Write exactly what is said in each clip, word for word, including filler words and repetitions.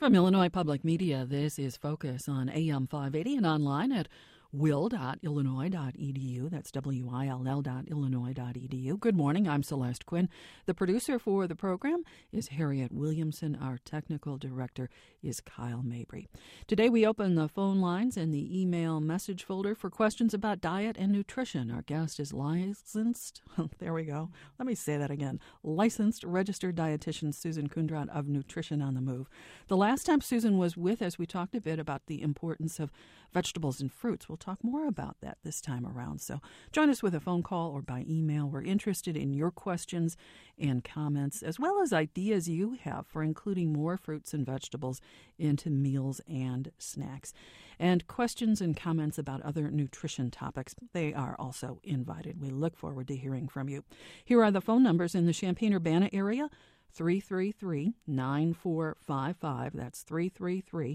From Illinois Public Media, this is Focus on A M five eighty and online at will dot illinois dot e d u. That's W I L L dot illinois dot e d u. Good morning. I'm Celeste Quinn. The producer for the program is Harriet Williamson. Our technical director is Kyle Mabry. Today we open the phone lines and the email message folder for questions about diet and nutrition. Our guest is licensed, there we go, let me say that again, licensed registered dietitian Susan Kundrat of Nutrition on the Move. The last time Susan was with us, we talked a bit about the importance of vegetables and fruits. We'll talk more about that this time around. So join us with a phone call or by email. We're interested in your questions and comments, as well as ideas you have for including more fruits and vegetables into meals and snacks. And questions and comments about other nutrition topics, they are also invited. We look forward to hearing from you. Here are the phone numbers in the Champaign-Urbana area. three three three, nine four five five. That's three three three,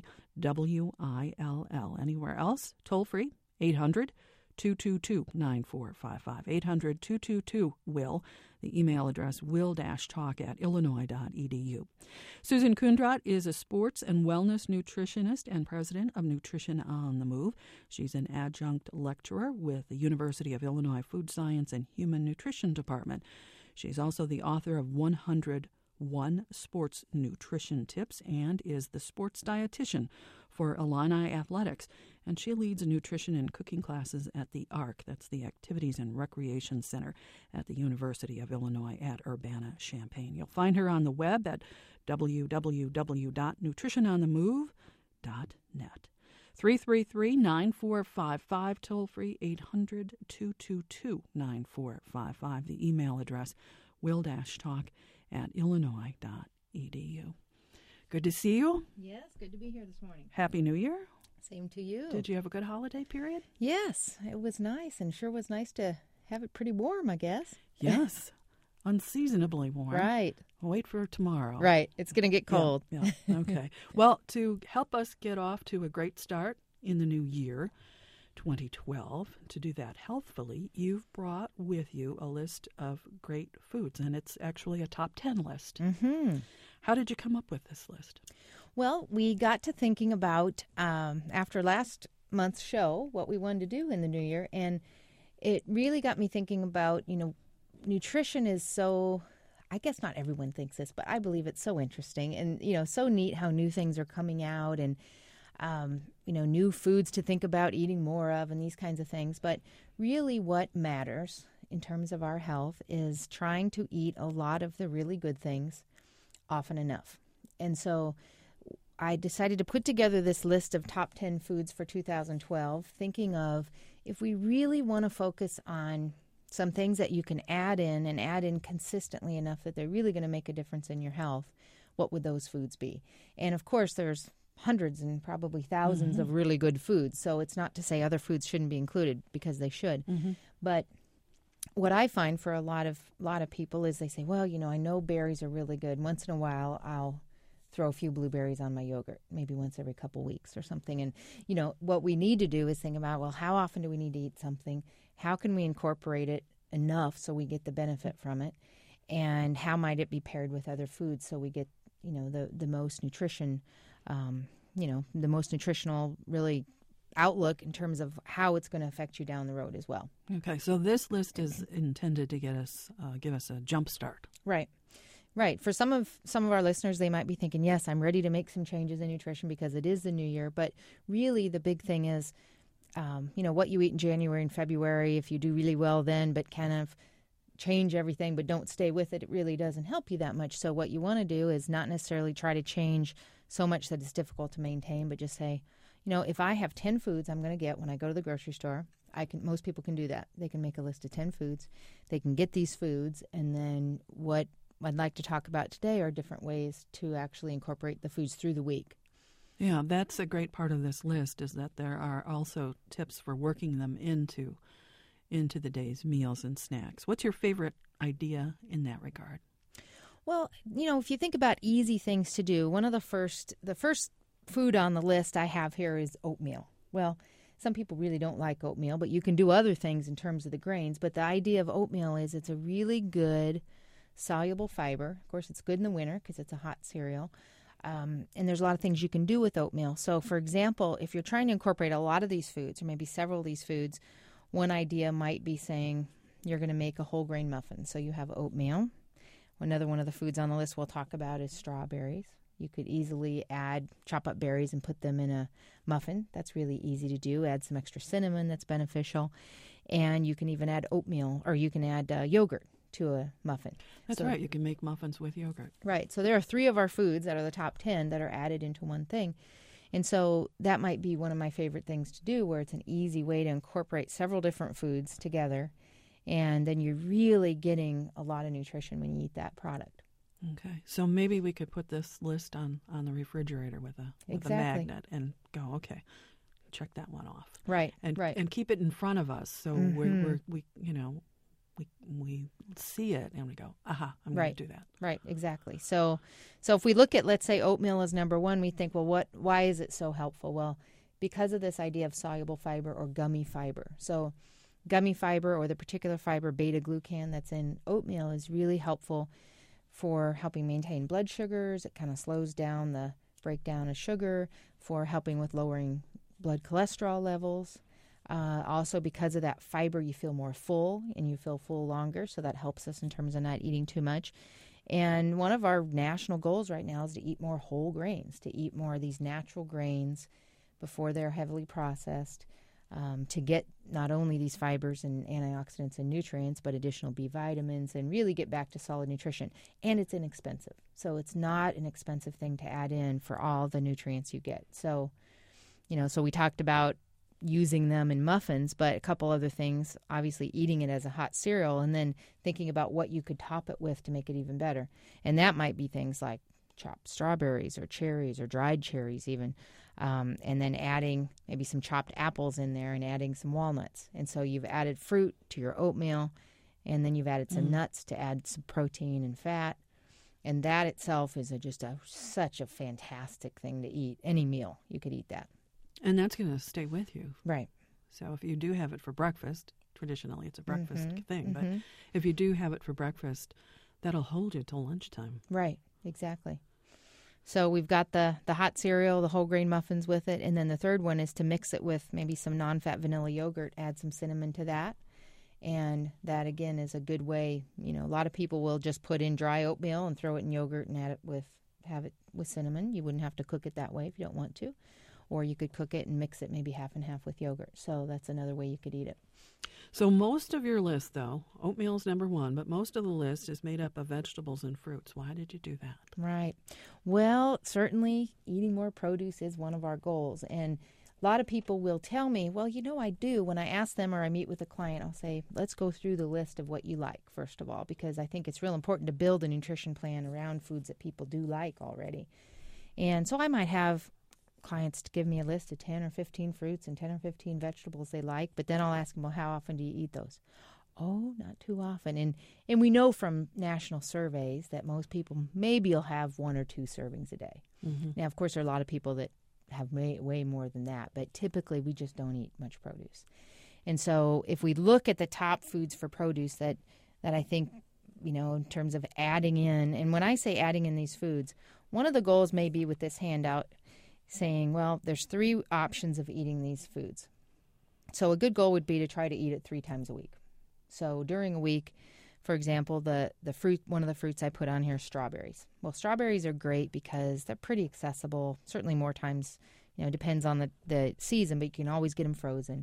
W I L L. Anywhere else, toll free, eight hundred, two two two, nine four five five. eight hundred, two two two, W I L L. The email address, will-talk at illinois dot e d u. Susan Kundrat is a sports and wellness nutritionist and president of Nutrition on the Move. She's an adjunct lecturer with the University of Illinois Food Science and Human Nutrition Department. She's also the author of one hundred One Sports Nutrition Tips and is the sports dietitian for Illini Athletics. And she leads nutrition and cooking classes at the A R C, that's the Activities and Recreation Center at the University of Illinois at Urbana-Champaign. You'll find her on the web at w w w dot nutrition on the move dot net. three three three, nine four five five, toll free eight hundred, two two two, nine four five five. The email address, will-talk at illinois dot e d u. Good to see you. Yes, good to be here this morning. Happy New Year. Same to you. Did you have a good holiday period? Yes, it was nice, and sure was nice to have it pretty warm, I guess. Yes, unseasonably warm. Right. I'll wait for tomorrow. Right, it's going to get cold. Yeah, yeah. Okay. Well, to help us get off to a great start in the new year, twenty twelve, to do that healthfully, you've brought with you a list of great foods, and it's actually a top ten list. Mm-hmm. How did you come up with this list? Well, we got to thinking about, um, after last month's show, what we wanted to do in the new year, and it really got me thinking about, you know, nutrition is so, I guess not everyone thinks this, but I believe it's so interesting and, you know, so neat how new things are coming out and Um, you know, new foods to think about eating more of and these kinds of things. But really what matters in terms of our health is trying to eat a lot of the really good things often enough. And so I decided to put together this list of top ten foods for two thousand twelve, thinking of if we really want to focus on some things that you can add in and add in consistently enough that they're really going to make a difference in your health, what would those foods be? And of course, there's hundreds and probably thousands mm-hmm. of really good foods. So it's not to say other foods shouldn't be included, because they should. Mm-hmm. But what I find for a lot of lot of people is they say, well, you know, I know berries are really good. Once in a while, I'll throw a few blueberries on my yogurt, maybe once every couple weeks or something. And, you know, what we need to do is think about, well, how often do we need to eat something? How can we incorporate it enough so we get the benefit from it? And how might it be paired with other foods so we get, you know, the, the most nutrition Um, you know, the most nutritional, really, outlook in terms of how it's going to affect you down the road as well. Okay, so this list is intended to get us, uh, give us a jump start. Right, right. For some of some of our listeners, they might be thinking, yes, I'm ready to make some changes in nutrition because it is the new year. But really, the big thing is, um, you know, what you eat in January and February. If you do really well then, but kind of change everything but don't stay with it, it really doesn't help you that much. So what you want to do is not necessarily try to change so much that it's difficult to maintain, but just say, you know, if I have ten foods I'm going to get when I go to the grocery store, I can. Most people can do that. They can make a list of ten foods. They can get these foods, and then what I'd like to talk about today are different ways to actually incorporate the foods through the week. Yeah, that's a great part of this list, is that there are also tips for working them into into the day's meals and snacks. What's your favorite idea in that regard? Well, you know, if you think about easy things to do, one of the first, the first food on the list I have here is oatmeal. Well, some people really don't like oatmeal, but you can do other things in terms of the grains. But the idea of oatmeal is it's a really good soluble fiber. Of course, it's good in the winter because it's a hot cereal. Um, and there's a lot of things you can do with oatmeal. So, for example, if you're trying to incorporate a lot of these foods, or maybe several of these foods, one idea might be saying you're going to make a whole grain muffin. So you have oatmeal. Another one of the foods on the list we'll talk about is strawberries. You could easily add, chop up berries and put them in a muffin. That's really easy to do. Add some extra cinnamon, that's beneficial. And you can even add oatmeal, or you can add uh, yogurt to a muffin. That's so, right. You can make muffins with yogurt. Right. So there are three of our foods that are the top ten that are added into one thing. And so that might be one of my favorite things to do, where it's an easy way to incorporate several different foods together. And then you're really getting a lot of nutrition when you eat that product. Okay. So maybe we could put this list on, on the refrigerator with a with exactly. a magnet and go, okay, check that one off. Right. And right. and keep it in front of us so mm-hmm. we're, we're we you know we we see it and we go, aha, I'm right. going to do that. Right, exactly. So so if we look at, let's say, oatmeal as number one, we think, well, what why is it so helpful? Well, because of this idea of soluble fiber or gummy fiber. So gummy fiber, or the particular fiber beta-glucan that's in oatmeal, is really helpful for helping maintain blood sugars. It kind of slows down the breakdown of sugar, for helping with lowering blood cholesterol levels. Uh, also, because of that fiber, you feel more full, and you feel full longer, so that helps us in terms of not eating too much. And one of our national goals right now is to eat more whole grains, to eat more of these natural grains before they're heavily processed, um, to get not only these fibers and antioxidants and nutrients, but additional B vitamins, and really get back to solid nutrition. And it's inexpensive. So it's not an expensive thing to add in for all the nutrients you get. So, you know, so we talked about using them in muffins, but a couple other things, obviously eating it as a hot cereal, and then thinking about what you could top it with to make it even better. And that might be things like chopped strawberries or cherries or dried cherries even, um, and then adding maybe some chopped apples in there and adding some walnuts. And so you've added fruit to your oatmeal, and then you've added some mm. nuts to add some protein and fat. And that itself is a, just a, such a fantastic thing to eat. Any meal, you could eat that. And that's going to stay with you. Right. So if you do have it for breakfast, traditionally it's a breakfast mm-hmm. thing, mm-hmm. but if you do have it for breakfast, that'll hold you till lunchtime. Right, exactly. So we've got the, the hot cereal, the whole grain muffins with it, and then the third one is to mix it with maybe some non-fat vanilla yogurt, add some cinnamon to that. And that, again, is a good way. You know, a lot of people will just put in dry oatmeal and throw it in yogurt and add it with, have it with cinnamon. You wouldn't have to cook it that way if you don't want to. Or you could cook it and mix it maybe half and half with yogurt. So that's another way you could eat it. So most of your list, though, oatmeal's number one, but most of the list is made up of vegetables and fruits. Why did you do that? Right. Well, certainly eating more produce is one of our goals. And a lot of people will tell me, well, you know, I do. When I ask them or I meet with a client, I'll say, let's go through the list of what you like, first of all, because I think it's real important to build a nutrition plan around foods that people do like already. And so I might have clients to give me a list of ten or fifteen fruits and ten or fifteen vegetables they like, but then I'll ask them, well, how often do you eat those? Oh, not too often. And and we know from national surveys that most people maybe will have one or two servings a day. Mm-hmm. Now, of course, there are a lot of people that have way, way more than that, but typically we just don't eat much produce. And so if we look at the top foods for produce that, that I think, you know, in terms of adding in, and when I say adding in these foods, one of the goals may be with this handout saying, well, there's three options of eating these foods. So a good goal would be to try to eat it three times a week. So during a week, for example, the, the fruit, one of the fruits I put on here is strawberries. Well, strawberries are great because they're pretty accessible, certainly more times, you know, depends on the, the season, but you can always get them frozen.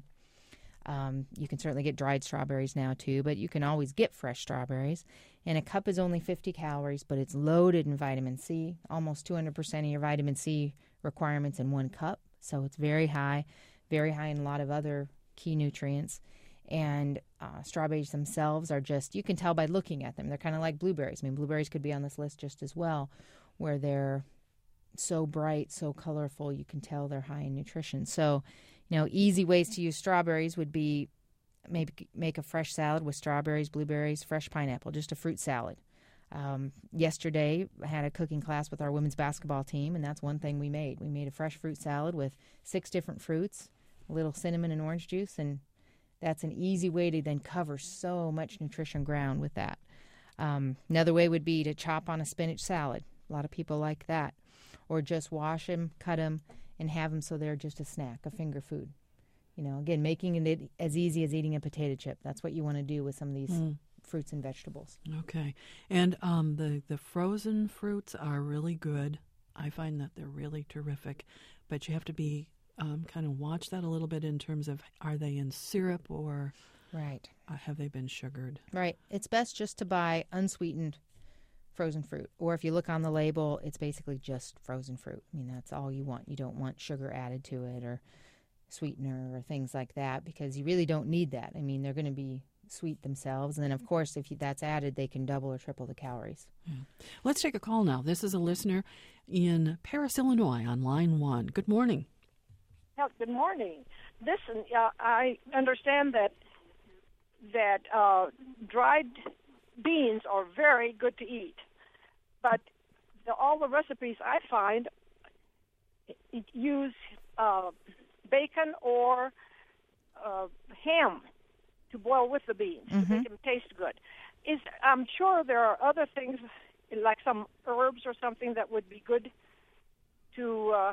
Um, you can certainly get dried strawberries now too, but you can always get fresh strawberries. And a cup is only fifty calories, but it's loaded in vitamin C, almost two hundred percent of your vitamin C requirements in one cup. So it's very high, very high in a lot of other key nutrients. And uh, strawberries themselves are just, you can tell by looking at them. They're kind of like blueberries. I mean, blueberries could be on this list just as well, where they're so bright, so colorful, you can tell they're high in nutrition. So, you know, easy ways to use strawberries would be maybe make a fresh salad with strawberries, blueberries, fresh pineapple, just a fruit salad. Um, yesterday, I had a cooking class with our women's basketball team, and that's one thing we made. We made a fresh fruit salad with six different fruits, a little cinnamon and orange juice, and that's an easy way to then cover so much nutrition ground with that. Um, another way would be to chop on a spinach salad. A lot of people like that. or just wash them, cut them, and have them so they're just a snack, a finger food. You know, again, making it as easy as eating a potato chip. That's what you want to do with some of these mm. fruits and vegetables. Okay. And um, the, the frozen fruits are really good. I find that they're really terrific. But you have to be um, kind of watch that a little bit in terms of, are they in syrup or right. uh, have they been sugared? Right. It's best just to buy unsweetened frozen fruit. Or if you look on the label, it's basically just frozen fruit. I mean, that's all you want. You don't want sugar added to it or sweetener or things like that, because you really don't need that. I mean, they're going to be sweet themselves. And then, of course, if you, that's added, they can double or triple the calories. Yeah. Let's take a call now. This is a listener in Paris, Illinois on line one. Good morning. Well, good morning. Listen, uh, I understand that that uh, dried beans are very good to eat, but the, all the recipes I find use uh, bacon or uh, ham to boil with the beans mm-hmm. to make them taste good. Is I'm sure there are other things like some herbs or something that would be good to uh,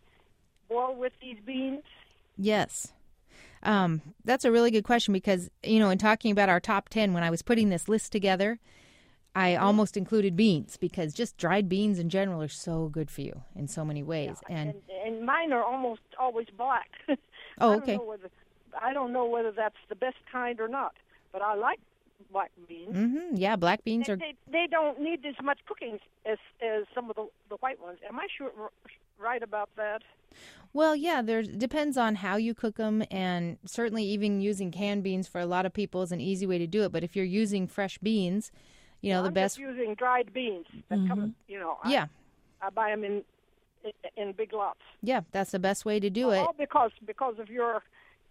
boil with these beans. Yes. Um, that's a really good question because, you know, in talking about our top ten, when I was putting this list together, I mm-hmm. almost included beans because just dried beans in general are so good for you in so many ways. Yeah, and, and and mine are almost always black. Oh, I okay. Don't know whether, I don't know whether that's the best kind or not, but I like black beans. Mm-hmm. Yeah, black beans they, are... They, they don't need as much cooking as, as some of the, the white ones. Am I sure right about that? Well, yeah, there depends on how you cook them, and certainly even using canned beans for a lot of people is an easy way to do it. But if you're using fresh beans, you know, well, the I'm best... just using dried beans that mm-hmm. come, you know. I, yeah. I buy them in in big lots. Yeah, that's the best way to do well, it. All because because of your...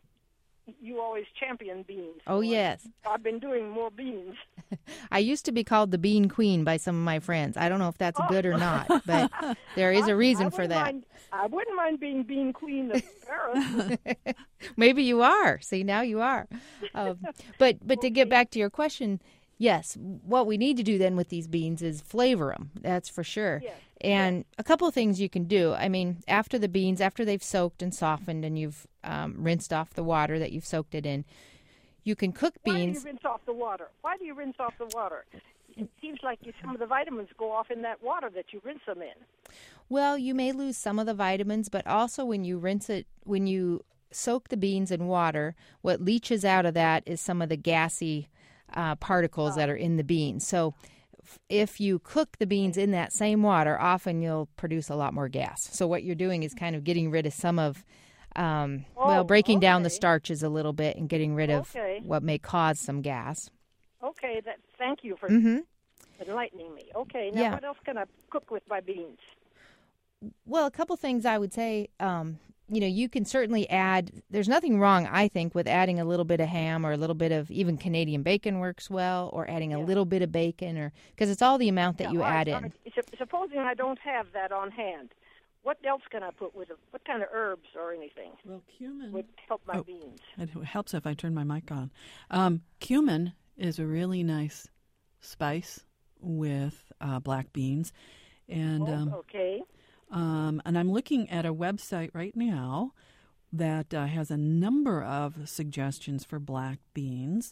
You always champion beans. Oh, so yes. I've been doing more beans. I used to be called the Bean Queen by some of my friends. I don't know if that's oh. good or not, but there is a reason I, I for that. Mind, I wouldn't mind being Bean Queen of Paris. Maybe you are. See, now you are. Um, but but okay. to get back to your question, yes, what we need to do then with these beans is flavor them. That's for sure. Yes. And yes. a couple of things you can do. I mean, after the beans, after they've soaked and softened and you've um, rinsed off the water that you've soaked it in, you can cook beans. Why do you rinse off the water? Why do you rinse off the water? It seems like you, some of the vitamins go off in that water that you rinse them in. Well, you may lose some of the vitamins, but also when you rinse it, when you soak the beans in water, what leaches out of that is some of the gassy uh, particles oh. that are in the beans. So if you cook the beans in that same water, often you'll produce a lot more gas. So what you're doing is kind of getting rid of some of, um, oh, well, breaking okay. down the starches a little bit and getting rid of okay. what may cause some gas. Okay, that. Thank you for mm-hmm. enlightening me. Okay, now yeah. what else can I cook with my beans? Well, a couple things I would say. Um, you know, you can certainly add, there's nothing wrong, I think, with adding a little bit of ham or a little bit of even Canadian bacon works well, or adding yeah. a little bit of bacon, or because it's all the amount that yeah, you all add right, in. Right. Supposing I don't have that on hand, what else can I put with it? What kind of herbs or anything well, cumin would help my oh, beans? It helps if I turn my mic on. Um, cumin is a really nice spice with uh, black beans. And oh, um, okay. Um, and I'm looking at a website right now that uh, has a number of suggestions for black beans.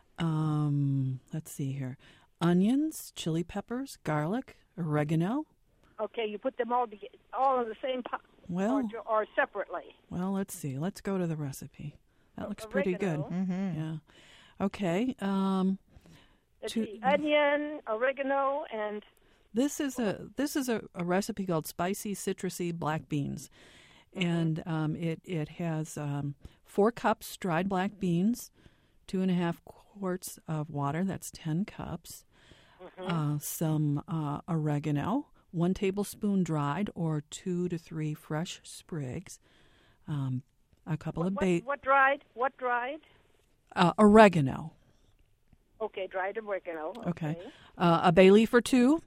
Um, let's see here. Onions, chili peppers, garlic, oregano. Okay, you put them all together, all in the same pot, well, or, or separately. Well, let's see. Let's go to the recipe. That looks oregano. pretty good. Mm-hmm. Yeah. Okay. Um, let's to, see, onion, oregano, and... This is a this is a, a recipe called Spicy Citrusy Black Beans. And um, it, it has um, four cups dried black beans, two and a half quarts of water, that's ten cups, mm-hmm. uh, some uh, oregano, one tablespoon dried or two to three fresh sprigs, um, a couple what, of bay... What, what dried? What dried? Uh, oregano. Okay, dried oregano. Okay. okay. Uh, a bay leaf or two.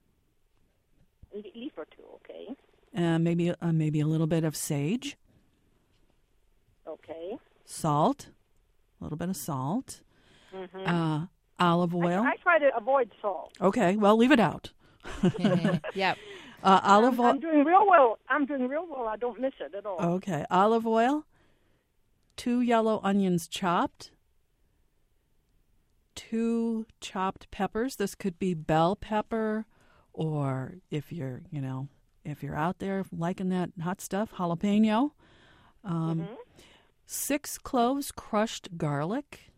Leaf or two, okay. Uh, maybe uh, maybe a little bit of sage. Okay. Salt, a little bit of salt. Mm-hmm. Uh, olive oil. I, I try to avoid salt. Okay, well, leave it out. Yep. Uh, olive I'm, oil. I'm doing real well. I'm doing real well. I don't miss it at all. Okay. Olive oil, two yellow onions chopped, two chopped peppers. This could be bell pepper, or if you're, you know, if you're out there liking that hot stuff, jalapeno. Um, mm-hmm. Six cloves crushed garlic.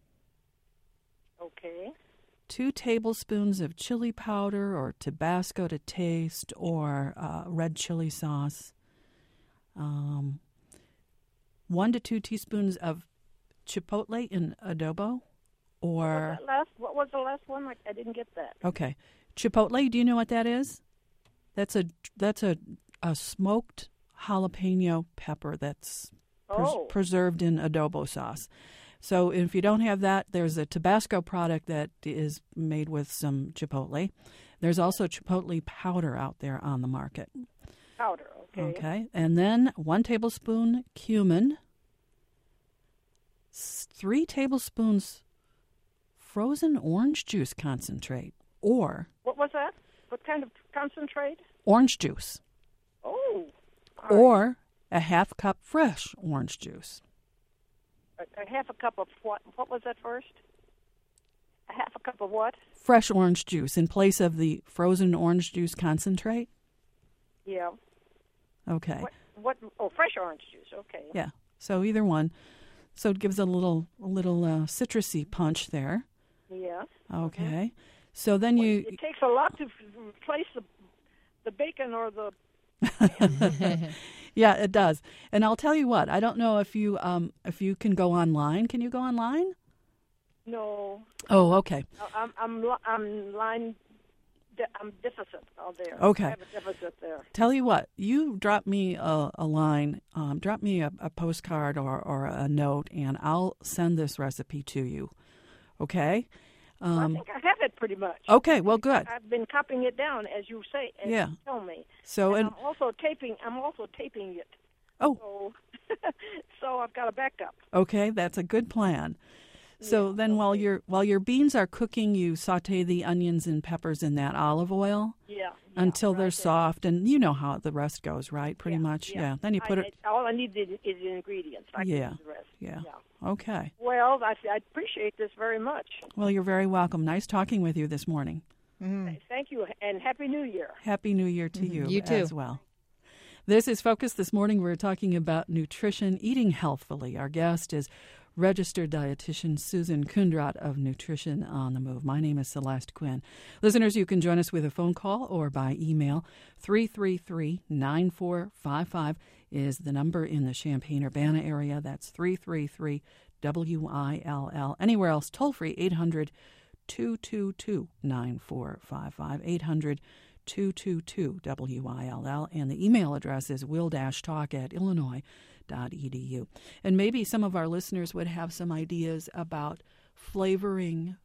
Okay. Two tablespoons of chili powder or Tabasco to taste, or uh, red chili sauce. Um, one to two teaspoons of chipotle in adobo, or What was, that last, what was the last one? I, I didn't get that. okay, chipotle. Do you know what that is? That's a that's a a smoked jalapeno pepper that's pres- Oh. preserved in adobo sauce. So if you don't have that, there's a Tabasco product that is made with some chipotle. There's also chipotle powder out there on the market. Powder, okay. Okay. And then one tablespoon cumin, s- three tablespoons frozen orange juice concentrate, or What was that? What kind of concentrate? orange juice, Oh. all right. or a half cup fresh orange juice. A, a half a cup of what? What was that first? A half a cup of what? Fresh orange juice in place of the frozen orange juice concentrate. Yeah. Okay. What? What? Oh, fresh orange juice. Okay. Yeah. So either one. So it gives a little a little uh, citrusy punch there. Yeah. Okay. So then Well, you it takes a lot to f- replace the the bacon or the. yeah, it does. And I'll tell you what, I don't know if you um if you can go online. Can you go online? No. Oh, okay. I'm I'm li- I'm line. De- I'm deficit out there. Okay. I have a deficit there. Tell you what, you drop me a, a line, um, drop me a, a postcard or, or a note, and I'll send this recipe to you. Okay? Well, I Um, think I have it pretty much. okay, well, good. I've been copying it down as you say. As Yeah. You tell me. So, and and I'm also taping. I'm also taping it. oh, So, so I've got a backup. okay, that's a good plan. So Yeah, then, while okay. your while your beans are cooking, you saute the onions and peppers in that olive oil Yeah. yeah, until right they're there. soft, and you know how the rest goes, right? Pretty Yeah, much, yeah. yeah. Then you put I, it, I- All I need is, is the ingredients. I Yeah, can do the rest. yeah. Yeah. Okay. Well, I, I appreciate this very much. Well, you're very welcome. Nice talking with you this morning. Mm. Thank you, and Happy New Year. Happy New Year to you, You too. as well. This is Focus. This morning we're talking about nutrition, eating healthfully. Our guest is registered dietitian Susan Kundrat of Nutrition on the Move. My name is Celeste Quinn. Listeners, you can join us with a phone call or by email. three three three, nine four five five is the number in the Champaign-Urbana area. That's three three three W I L L. Anywhere else, toll free, eight hundred, two two two, nine four five five, eight hundred, two two two, W I L L. And the email address is will-talk at illinois dot e d u. And maybe some of our listeners would have some ideas about flavoring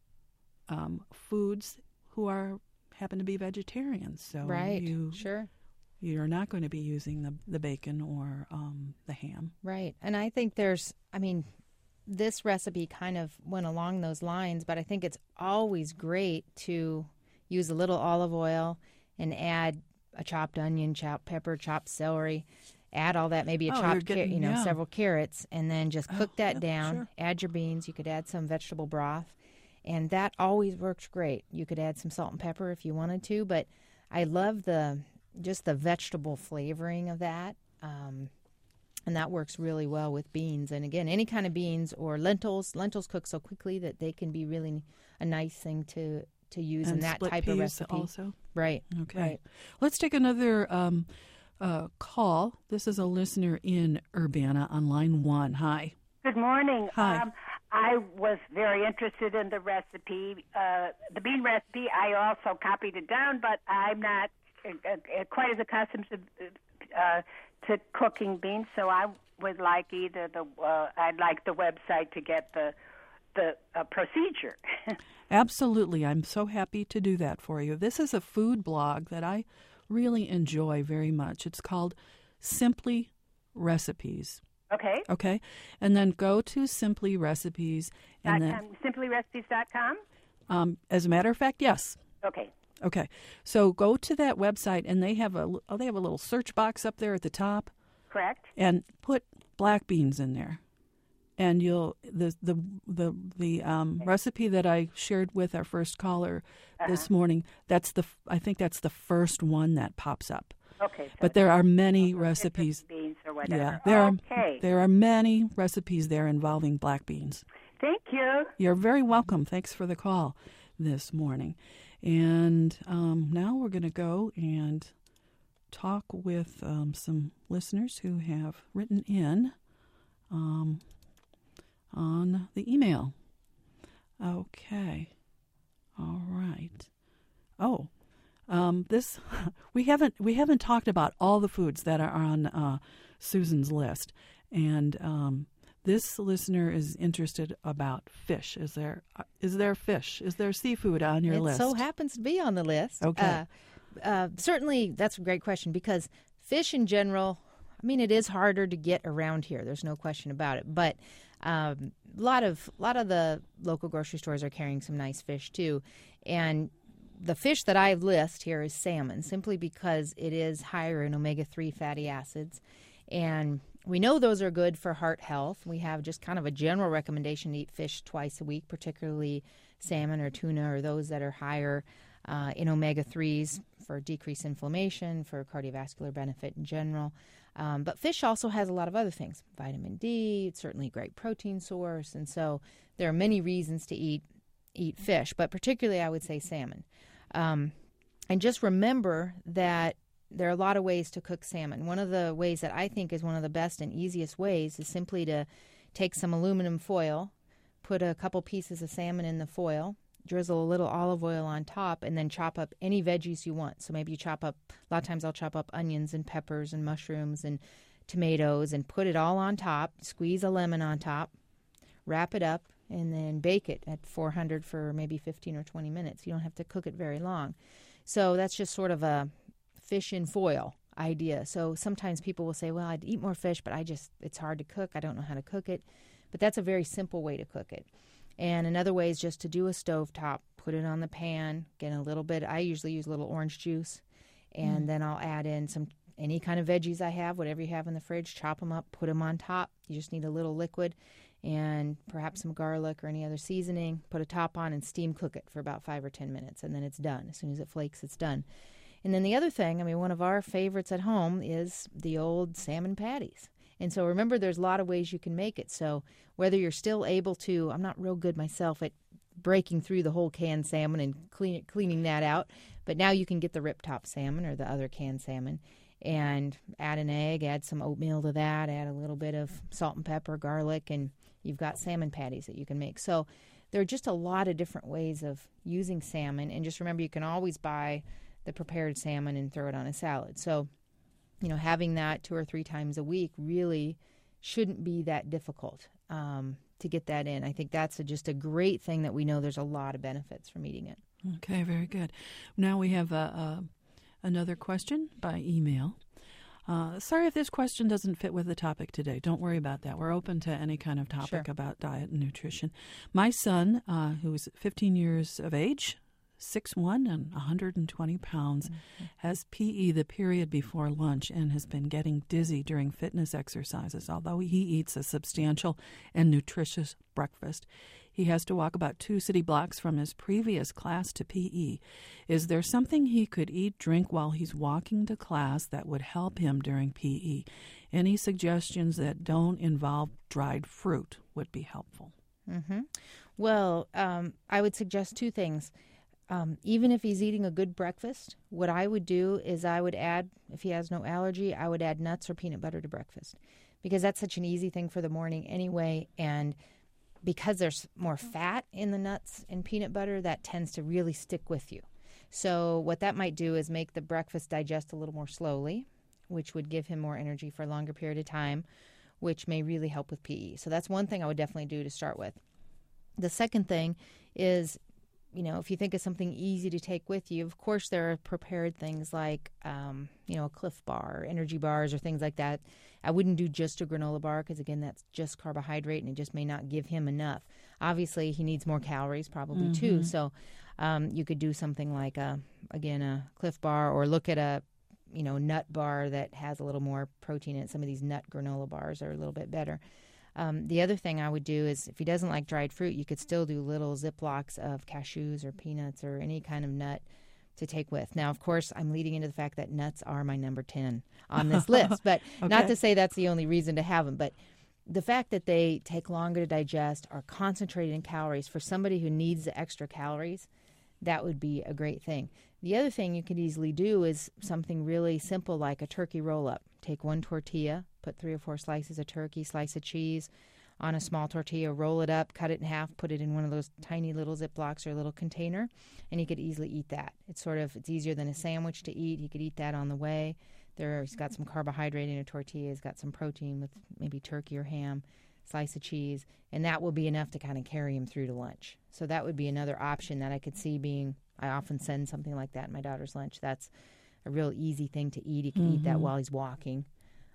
um, foods who are happen to be vegetarians. So Right. you, Sure. you're not going to be using the, the bacon or um, the ham. Right. And I think there's, I mean, this recipe kind of went along those lines, but I think it's always great to use a little olive oil and add a chopped onion, chopped pepper, chopped celery, add all that, maybe a Oh, you're chopped, getting- car- you know, yeah. several carrots, and then just cook Oh, that yeah, down, sure. add your beans. You could add some vegetable broth, and that always works great. You could add some salt and pepper if you wanted to, but I love the just the vegetable flavoring of that. Um, And that works really well with beans. And again, any kind of beans or lentils. Lentils cook so quickly that they can be really a nice thing to, to use in And that split type peas of recipe. also. Right. Okay. Right. Let's take another um, uh, call. This is a listener in Urbana on line one. Hi. Good morning. Hi. Um, I was very interested in the recipe, uh, the bean recipe. I also copied it down, but I'm not uh, uh, quite as accustomed to uh, to cooking beans, so I would like either the uh, I'd like the website to get the the uh, procedure. Absolutely. I'm so happy to do that for you. This is a food blog that I really enjoy very much. It's called Simply Recipes. Okay. Okay? And then go to Simply Recipes. And Dot then, com, simply recipes dot com. um, as a matter of fact, yes. Okay. Okay, so go to that website, and they have a oh, they have a little search box up there at the top. Correct. And put black beans in there, and you'll the the the the um, okay. recipe that I shared with our first caller uh-huh. this morning. That's the I think that's the first one that pops up. Okay. So but there are many recipes. Beans or whatever. Yeah, there okay. are there are many recipes there involving black beans. Thank you. You're very welcome. Thanks for the call this morning. And um, now we're going to go and talk with um, some listeners who have written in um, on the email. Okay. All right. Oh, um, this we haven't we haven't talked about all the foods that are on uh, Susan's list, and um, this listener is interested about fish. Is there is there fish? Is there seafood on your it list? It so happens to be on the list. Okay. Uh, uh, certainly, that's a great question because fish in general, I mean, it is harder to get around here. There's no question about it. But um, a lot of a lot of the local grocery stores are carrying some nice fish too. And the fish that I list here is salmon, simply because it is higher in omega three fatty acids. And we know those are good for heart health. We have just kind of a general recommendation to eat fish twice a week, particularly salmon or tuna or those that are higher uh, in omega threes for decreased inflammation, for cardiovascular benefit in general. Um, but fish also has a lot of other things. Vitamin D, it's certainly a great protein source. And so there are many reasons to eat eat fish, but particularly I would say salmon. Um, and just remember that there are a lot of ways to cook salmon. One of the ways that I think is one of the best and easiest ways is simply to take some aluminum foil, put a couple pieces of salmon in the foil, drizzle a little olive oil on top, and then chop up any veggies you want. So maybe you chop up, a lot of times I'll chop up onions and peppers and mushrooms and tomatoes and put it all on top, squeeze a lemon on top, wrap it up, and then bake it at four hundred for maybe fifteen or twenty minutes. You don't have to cook it very long. So that's just sort of a fish in foil idea. So sometimes people will say, well, I'd eat more fish, but I just, it's hard to cook. I don't know how to cook it. But that's a very simple way to cook it. And another way is just to do a stovetop, put it on the pan, get a little bit, I usually use a little orange juice, and mm. then I'll add in some, any kind of veggies I have, whatever you have in the fridge, chop them up, put them on top. You just need a little liquid and perhaps some garlic or any other seasoning, put a top on and steam cook it for about five or ten minutes, and then it's done. As soon as it flakes, it's done. And then the other thing, I mean, one of our favorites at home is the old salmon patties. And so remember, there's a lot of ways you can make it. So whether you're still able to, I'm not real good myself at breaking through the whole canned salmon and clean, cleaning that out, but now you can get the rip top salmon or the other canned salmon and add an egg, add some oatmeal to that, add a little bit of salt and pepper, garlic, and you've got salmon patties that you can make. So there are just a lot of different ways of using salmon. And just remember, you can always buy the prepared salmon and throw it on a salad. So, you know, having that two or three times a week really shouldn't be that difficult um, to get that in. I think that's a, just a great thing that we know there's a lot of benefits from eating it. Okay, very good. Now we have a, a, another question by email. Uh, sorry if this question doesn't fit with the topic today. Don't worry about that. We're open to any kind of topic Sure. about diet and nutrition. My son, uh, who is fifteen years of age, six foot one and one hundred twenty pounds, mm-hmm. has P E the period before lunch and has been getting dizzy during fitness exercises. Although he eats a substantial and nutritious breakfast, he has to walk about two city blocks from his previous class to P E. Is there something he could eat, drink while he's walking to class that would help him during P E? Any suggestions that don't involve dried fruit would be helpful. Mm-hmm. Well, um, I would suggest two things. Um, even if he's eating a good breakfast, what I would do is I would add, if he has no allergy, I would add nuts or peanut butter to breakfast, because that's such an easy thing for the morning anyway. And because there's more fat in the nuts and peanut butter, that tends to really stick with you. So what that might do is make the breakfast digest a little more slowly, which would give him more energy for a longer period of time, which may really help with P E. So that's one thing I would definitely do to start with. The second thing is, you know, if you think of something easy to take with you, of course there are prepared things like, um, you know, a Cliff Bar, energy bars, or things like that. I wouldn't do just a granola bar because, again, that's just carbohydrate and it just may not give him enough. Obviously, he needs more calories probably mm-hmm. too. So um, you could do something like, a, again, a Cliff Bar, or look at a, you know, nut bar that has a little more protein in it. Some of these nut granola bars are a little bit better. Um, the other thing I would do is, if he doesn't like dried fruit, you could still do little Ziplocs of cashews or peanuts or any kind of nut to take with. Now, of course, I'm leading into the fact that nuts are my number ten on this list, but okay. not to say that's the only reason to have them. But the fact that they take longer to digest, are concentrated in calories, for somebody who needs the extra calories, that would be a great thing. The other thing you could easily do is something really simple like a turkey roll-up. Take one tortilla, put three or four slices of turkey, slice of cheese on a small tortilla, roll it up, cut it in half, put it in one of those tiny little Ziplocs or a little container, and he could easily eat that. It's sort of, it's easier than a sandwich to eat. He could eat that on the way. There, he's got some carbohydrate in a tortilla. He's got some protein with maybe turkey or ham, slice of cheese, and that will be enough to kind of carry him through to lunch. So that would be another option that I could see being, I often send something like that in my daughter's lunch. That's a real easy thing to eat. He can mm-hmm. eat that while he's walking,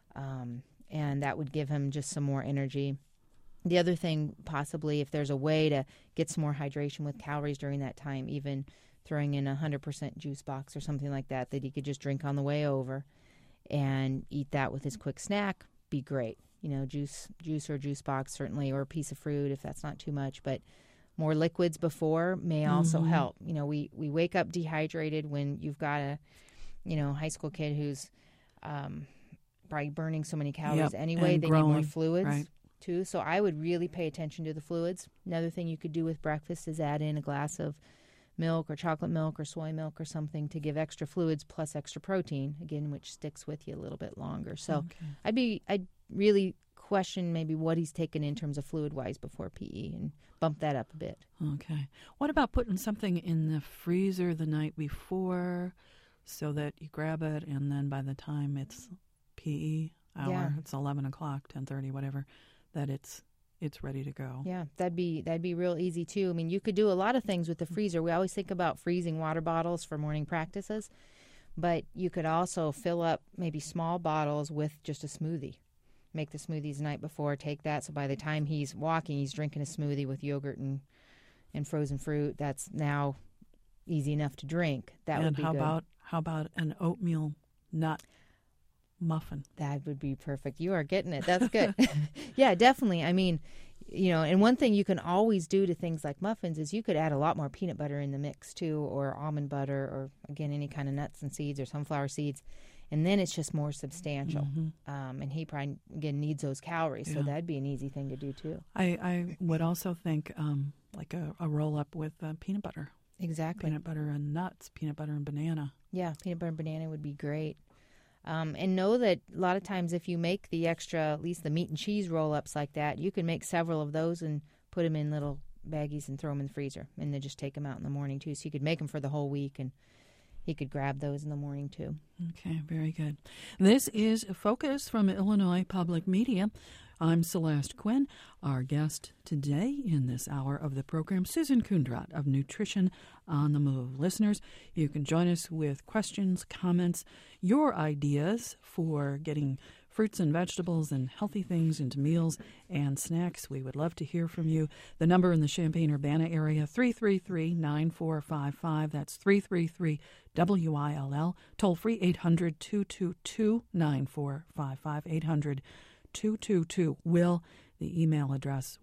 um, and that would give him just some more energy. The other thing, possibly, if there's a way to get some more hydration with calories during that time, even throwing in a one hundred percent juice box or something like that, that he could just drink on the way over and eat that with his quick snack, be great. You know, juice, juice or juice box, certainly, or a piece of fruit if that's not too much. But more liquids before may also mm-hmm. help. You know, we, we wake up dehydrated when you've got a, you know, high school kid who's um, probably burning so many calories yep. anyway. And they growing. need more fluids. Right. Too. So I would really pay attention to the fluids. Another thing you could do with breakfast is add in a glass of milk or chocolate milk or soy milk or something to give extra fluids plus extra protein, again, which sticks with you a little bit longer. So okay. I'd be, I'd really question maybe what he's taken in terms of fluid-wise before P E and bump that up a bit. Okay. What about putting something in the freezer the night before so that you grab it and then by the time it's P E hour, yeah. it's eleven o'clock, ten thirty, whatever, that it's it's ready to go. Yeah, that'd be that'd be real easy too. I mean, you could do a lot of things with the freezer. We always think about freezing water bottles for morning practices, but you could also fill up maybe small bottles with just a smoothie. Make the smoothies the night before, take that, so by the time he's walking, he's drinking a smoothie with yogurt and, and frozen fruit. That's now easy enough to drink. That and would be how good. about how about an oatmeal nut muffin? That would be perfect. You are getting it. That's good. Yeah, definitely. I mean, you know, and one thing you can always do to things like muffins is you could add a lot more peanut butter in the mix too, or almond butter, or again, any kind of nuts and seeds or sunflower seeds. And then it's just more substantial. Mm-hmm. Um, and he probably, again, needs those calories. Yeah. So that'd be an easy thing to do too. I, I would also think um, like a, a roll-up with uh, peanut butter. Exactly. Peanut butter and nuts, peanut butter and banana. Yeah, peanut butter and banana would be great. Um, and know that a lot of times if you make the extra, at least the meat and cheese roll-ups like that, you can make several of those and put them in little baggies and throw them in the freezer. And then just take them out in the morning too. So you could make them for the whole week, and he could grab those in the morning too. Okay, very good. This is Focus from Illinois Public Media. I'm Celeste Quinn. Our guest today in this hour of the program, Susan Kundrat of Nutrition on the Move. Listeners, you can join us with questions, comments, your ideas for getting fruits and vegetables and healthy things into meals and snacks. We would love to hear from you. The number in the Champaign-Urbana area, three three three, nine four five five. That's three three three, W I L L. Toll free, eight hundred, two two two, nine four five five, eight hundred, two two two, will. The email address,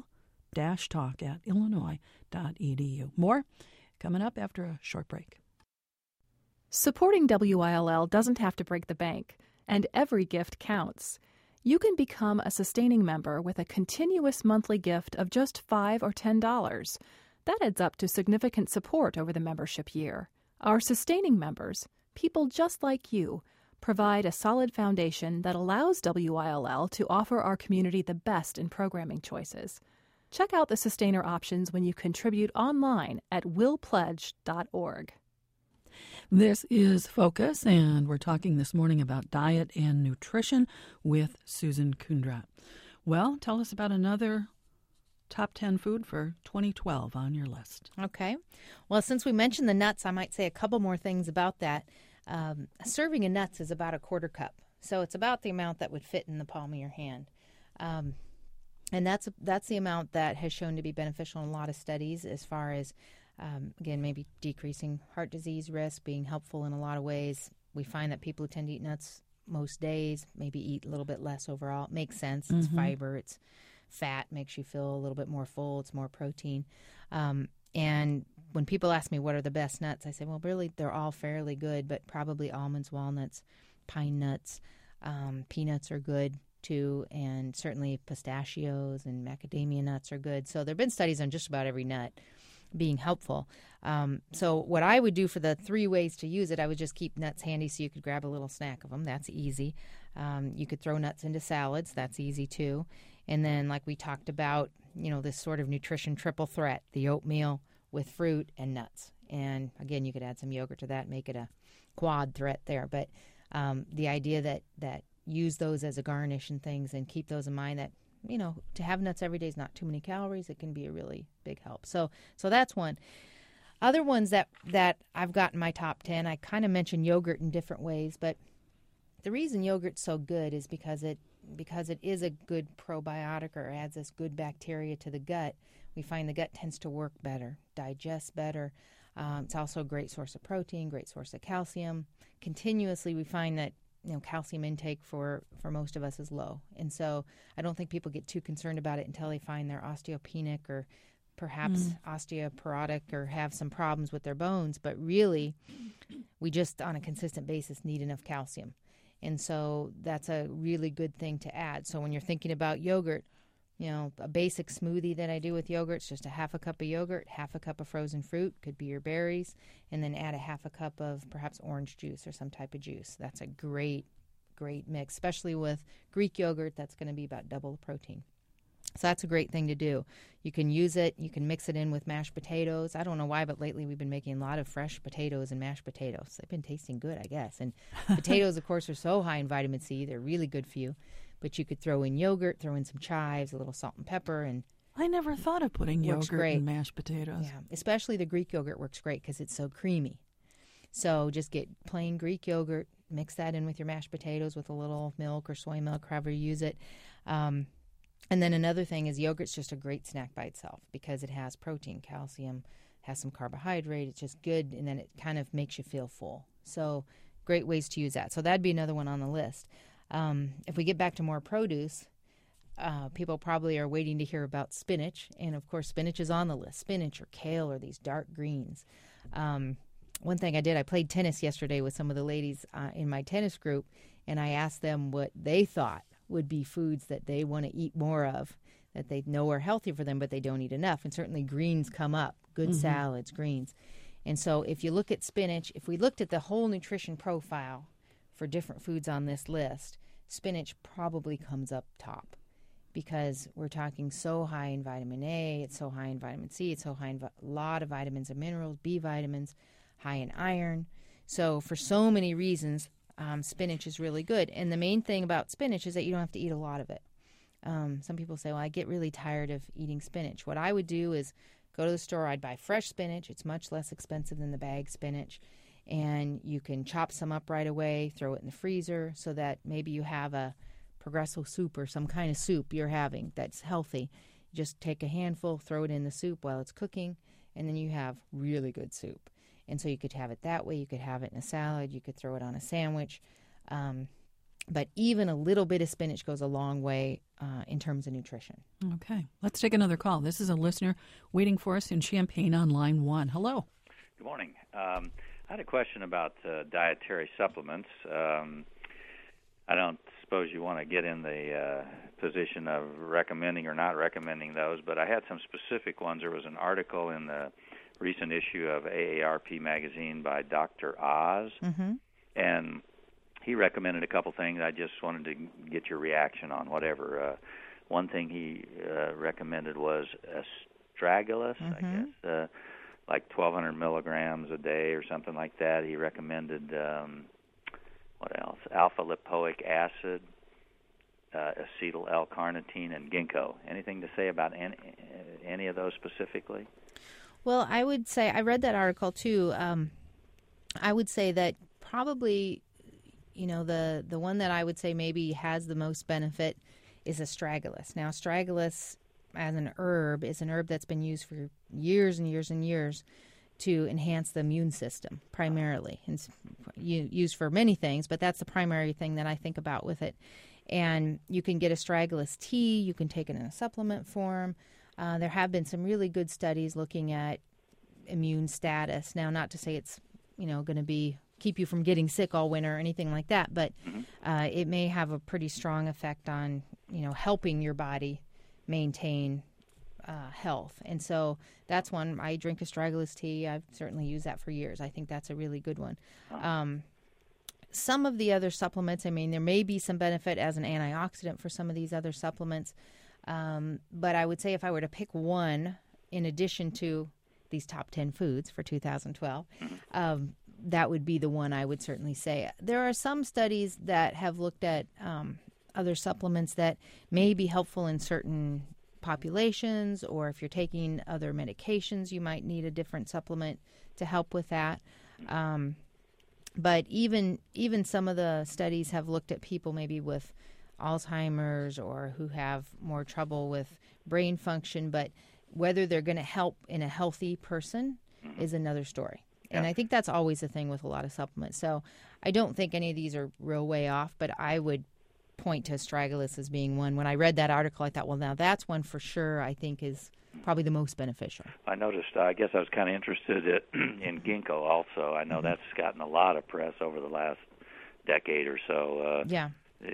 will-talk at illinois dot e d u. More coming up after a short break. Supporting W I L L doesn't have to break the bank, and every gift counts. You can become a sustaining member with a continuous monthly gift of just five dollars or ten dollars. That adds up to significant support over the membership year. Our sustaining members, people just like you, provide a solid foundation that allows W I L L to offer our community the best in programming choices. Check out the sustainer options when you contribute online at will pledge dot org. This is Focus, and we're talking this morning about diet and nutrition with Susan Kundrat. Well, tell us about another top ten food for twenty twelve on your list. Okay. Well, since we mentioned the nuts, I might say a couple more things about that. Um, a serving of nuts is about a quarter cup. So it's about the amount that would fit in the palm of your hand. Um, and that's that's the amount that has shown to be beneficial in a lot of studies as far as, um, again, maybe decreasing heart disease risk, being helpful in a lot of ways. We find that people who tend to eat nuts most days maybe eat a little bit less overall. It makes sense. It's mm-hmm. fiber. It's fat. Makes you feel a little bit more full. It's more protein. Um, and when people ask me what are the best nuts, I say, well, really, they're all fairly good, but probably almonds, walnuts, pine nuts, um, peanuts are good too, and certainly pistachios and macadamia nuts are good. So there have been studies on just about every nut being helpful. Um, so what I would do for the three ways to use it, I would just keep nuts handy so you could grab a little snack of them. That's easy. Um, you could throw nuts into salads. That's easy too. And then like we talked about, you know, this sort of nutrition triple threat, the oatmeal with fruit and nuts. And again, you could add some yogurt to that, make it a quad threat there. But um, the idea that, that use those as a garnish and things and keep those in mind that, you know, to have nuts every day is not too many calories. It can be a really big help. So so that's one. Other ones that, that I've got in my top ten, I kind of mentioned yogurt in different ways, but the reason yogurt's so good is because it because it is a good probiotic or adds this good bacteria to the gut. We find the gut tends to work better, digest better. Um, it's also a great source of protein, great source of calcium. Continuously, we find that you know, calcium intake for, for most of us is low. And so I don't think people get too concerned about it until they find they're osteopenic or perhaps mm. osteoporotic or have some problems with their bones. But really, we just on a consistent basis need enough calcium. And so that's a really good thing to add. So when you're thinking about yogurt, you know, a basic smoothie that I do with yogurt is just a half a cup of yogurt, half a cup of frozen fruit, could be your berries, and then add a half a cup of perhaps orange juice or some type of juice. That's a great, great mix, especially with Greek yogurt. That's going to be about double the protein. So that's a great thing to do. You can use it. You can mix it in with mashed potatoes. I don't know why, but lately we've been making a lot of fresh potatoes and mashed potatoes. They've been tasting good, I guess. And potatoes, of course, are so high in vitamin C. They're really good for you. But you could throw in yogurt, throw in some chives, a little salt and pepper, and I never thought of putting yogurt great. in mashed potatoes. Yeah, especially the Greek yogurt works great because it's so creamy. So just get plain Greek yogurt, mix that in with your mashed potatoes with a little milk or soy milk, however you use it. Um, and then another thing is yogurt's just a great snack by itself because it has protein, calcium, has some carbohydrate. It's just good, and then it kind of makes you feel full. So great ways to use that. So that'd be another one on the list. Um, if we get back to more produce, uh, people probably are waiting to hear about spinach. And, of course, spinach is on the list. Spinach or kale or these dark greens. Um, one thing I did, I played tennis yesterday with some of the ladies uh, in my tennis group, and I asked them what they thought would be foods that they want to eat more of, that they know are healthy for them, but they don't eat enough. And certainly greens come up, good mm-hmm. salads, greens. And so if you look at spinach, if we looked at the whole nutrition profile for different foods on this list, spinach probably comes up top because we're talking so high in vitamin A, it's so high in vitamin C, it's so high in a lot of vitamins and minerals, B vitamins, high in iron. So for so many reasons, um, spinach is really good. And the main thing about spinach is that you don't have to eat a lot of it. Um, some people say, well, I get really tired of eating spinach. What I would do is go to the store, I'd buy fresh spinach. It's much less expensive than the bag spinach. And you can chop some up right away, throw it in the freezer so that maybe you have a Progresso soup or some kind of soup you're having that's healthy. Just take a handful, throw it in the soup while it's cooking, and then you have really good soup. And so you could have it that way. You could have it in a salad. You could throw it on a sandwich. Um, but even a little bit of spinach goes a long way uh, in terms of nutrition. Okay. Let's take another call. This is a listener waiting for us in Champaign on line one. Hello. Good morning. Um, I had a question about uh, dietary supplements. Um, I don't suppose you want to get in the uh, position of recommending or not recommending those, but I had some specific ones. There was an article in the recent issue of A A R P magazine by Doctor Oz, mm-hmm. and he recommended a couple things. I just wanted to get your reaction on whatever. Uh, one thing he uh, recommended was astragalus, mm-hmm. I guess, uh, like twelve hundred milligrams a day or something like that. He recommended, um, what else, alpha-lipoic acid, uh, acetyl L-carnitine, and ginkgo. Anything to say about any, any of those specifically? Well, I would say, I read that article too. Um, I would say that probably, you know, the, the one that I would say maybe has the most benefit is astragalus. Now, astragalus as an herb is an herb that's been used for years and years and years to enhance the immune system primarily. And it's used for many things, but that's the primary thing that I think about with it. And you can get astragalus tea. You can take it in a supplement form. Uh, there have been some really good studies looking at immune status. Now, not to say it's, you know, going to be keep you from getting sick all winter or anything like that, but uh, it may have a pretty strong effect on, you know, helping your body maintain uh, health. And so that's one. I drink astragalus tea. I've certainly used that for years. I think that's a really good one. Um, some of the other supplements, I mean, there may be some benefit as an antioxidant for some of these other supplements. Um, but I would say if I were to pick one in addition to these top ten foods for two thousand twelve, um, that would be the one I would certainly say. There are some studies that have looked at um, other supplements that may be helpful in certain populations, or if you're taking other medications, you might need a different supplement to help with that. Um, but even even some of the studies have looked at people maybe with Alzheimer's or who have more trouble with brain function, but whether they're going to help in a healthy person is another story. And I think that's always the thing with a lot of supplements. So I don't think any of these are real way off, but I would point to astragalus as being one. When I read that article, I thought, well, now that's one for sure I think is probably the most beneficial. I noticed, uh, I guess I was kind of interested in ginkgo also. I know mm-hmm. that's gotten a lot of press over the last decade or so. Uh, yeah.